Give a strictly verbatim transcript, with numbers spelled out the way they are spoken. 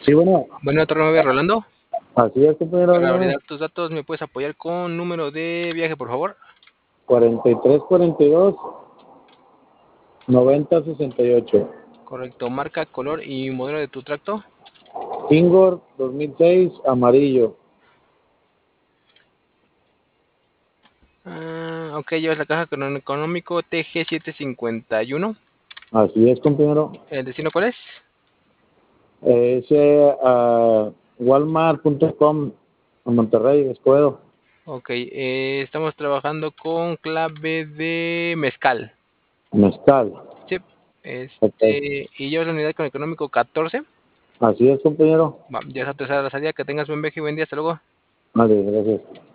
Sí, bueno, Bueno, Torre nueve, Rolando. así es, compañero, Para dígame. validar tus datos, ¿me puedes apoyar con número de viaje, por favor? cuarenta y tres, cuarenta y dos, noventa, sesenta y ocho. Correcto. Marca, color y modelo de tu tracto. Ingor dos mil seis, amarillo. Ah, ok, llevas la caja con económico T G setecientos cincuenta y uno. Así es, compañero. ¿El destino cuál es? Ese a walmart punto com, a Monterrey, Escobedo. Ok, eh, estamos trabajando con clave de mezcal. Mezcal. Sí. Ok. Este, y llevas la unidad con económico catorce. Así es, compañero. Va, ya es autorizada la salida. Que tengas buen viaje y buen día. Hasta luego. Vale, gracias.